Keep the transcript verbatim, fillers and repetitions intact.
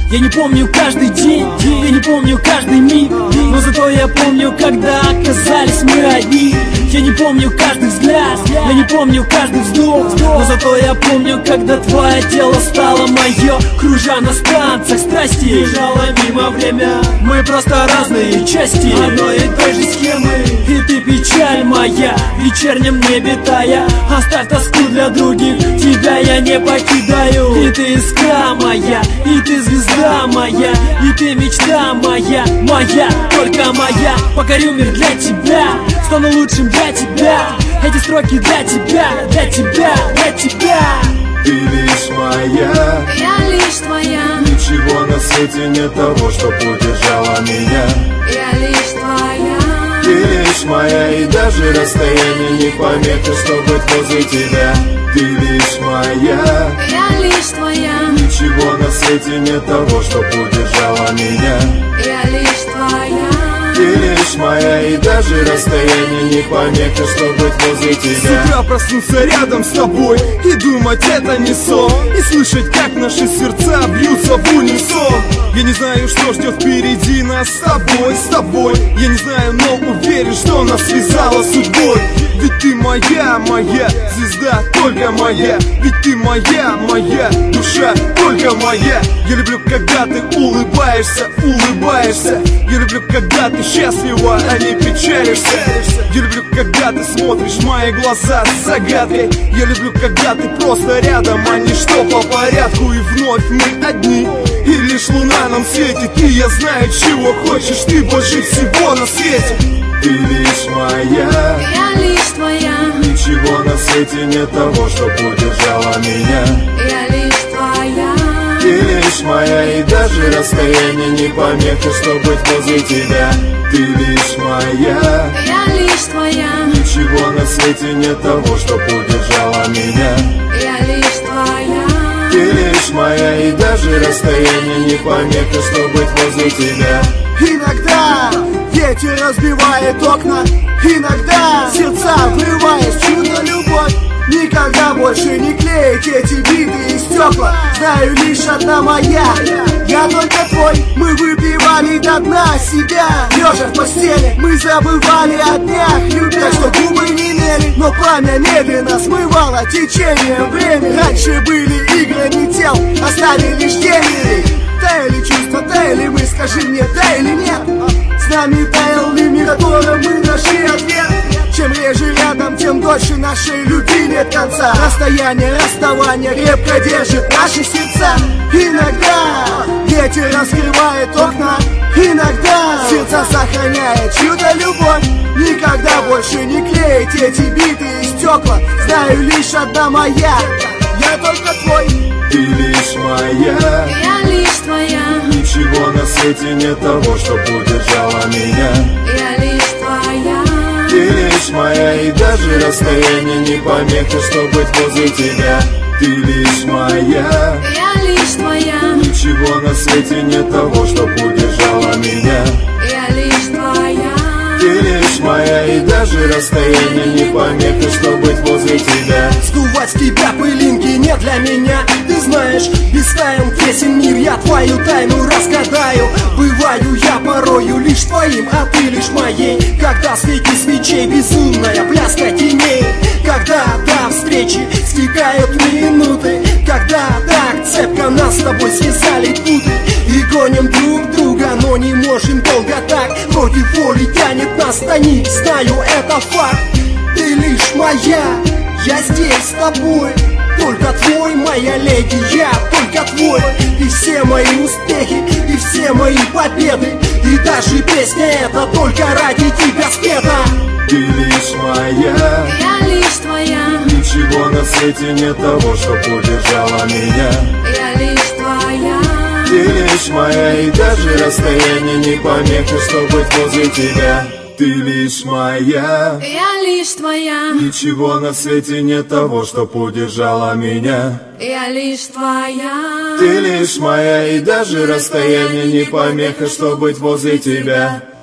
Я не помню каждый день, я не помню каждый миг, но зато я помню, когда оказались мы одни. Я не помню каждый взгляд, я не помню каждый вздох, но зато я помню, когда твое тело стало мое. Кружа на станциях страсти, бежало мимо время. Мы просто разные части одной и той же схемы. И ты печаль моя, в вечернем небе тая. Оставь тоску для других, тебя я не покидаю. И ты искра моя, и ты звезда моя, и ты мечта моя, моя, только моя. Покорю мир для тебя, стану лучшим для тебя. Эти строки для тебя, для тебя, для тебя. Ты лишь моя, я лишь твоя. Ничего на свете нет того, что удержало меня. Я лишь твоя. Ты лишь моя, и даже расстояние не помеха, чтобы быть возле тебя. Ты лишь моя, я лишь твоя. Ничего на свете нет того, что удержало меня. Я лишь твоя. Ты лишь моя, и даже расстояние не помеха, чтобы быть возле тебя. С утра проснуться рядом с тобой и думать, это не сон, и слышать, как наши сердца бьются в унисон. Я не знаю, что ждет впереди нас с тобой, с тобой. Я не знаю, но уверен, что нас связала судьбой. Ведь ты моя, моя звезда, только моя. Ведь ты моя, моя душа, только моя. Я люблю, когда ты улыбаешься, улыбаешься. Я люблю, когда ты счастлива, а не печалишься. Я люблю, когда ты смотришь в мои глаза с загадкой. Я люблю, когда ты просто рядом, а не что по порядку. И вновь мы одни, и лишь луна нам светит. И я знаю, чего хочешь ты больше всего на свете. Ты лишь моя, я лишь твоя. Ничего на свете нет того, что удержало меня. Я лишь твоя. Ты лишь моя, и даже расстояние не помеха, чтобы быть возле тебя. Ты лишь моя, я лишь твоя. Ничего на свете нет того, что удержало меня. Я лишь твоя. Ты лишь моя, и даже расстояние не помеха, чтобы быть возле тебя. Иногда ветер разбивает окна, иногда сердца врываясь, чудо любовь. Никогда больше не клеить эти биты и стекла. Знаю, лишь одна моя, я только твой. Мы выпивали до дна себя, лежа в постели. Мы забывали о днях, любя, так что губы не мели, но пламя медленно смывало течением времени. Раньше были игры не тел, остались лишь тени. Таяли чувства, таяли мы, скажи мне, да или нет? С нами таял ли мир, которым мы нашли ответ? Чем реже рядом, тем дольше нашей любви нет конца. Расстояние, расставание крепко держит наши сердца. Иногда ветер раскрывает окна, иногда сердца сохраняет чудо любовь. Никогда больше не клеить эти биты и стекла. Знаю, лишь одна моя, я только твой. Ты лишь моя, я лишь твоя. Ничего на свете нет того, что удержало меня. Я лишь твоя. Ты лишь моя, и даже расстояние не помеха, чтобы быть возле тебя. Ты лишь моя, я лишь твоя. Ничего на свете нет того, что удержало меня. Я лишь твоя. Ты лишь моя, и даже расстояние не помеха, чтобы быть возле тебя. Сдувать с тебя пылинки не для меня. Ты знаешь, без таем тесен мир, я твою тайну разгадаю. Бываю я порою лишь твоим, а ты лишь моей. Когда среди свечей безумная пляска теней. Когда до встречи стекают минуты. Когда так цепко нас с тобой связали путы. И гоним друг друга, но не можем долго так. Против воли тянет нас на них, знаю, это факт. Ты лишь моя, я здесь с тобой. Только твой, моя леди, я только твой. И все мои успехи, и все мои победы. И даже песня эта только ради тебя спета. Ты лишь моя, я лишь твоя. Ничего на свете нет того, что удержало меня. Я лишь твоя. Ты лишь моя, и даже расстояние не помеха, чтобы быть возле тебя. Ты лишь моя, я лишь твоя. Ничего на свете нет того, что удержало меня. Я лишь твоя. Ты лишь моя, и даже расстояние не помеха, чтобы быть возле тебя.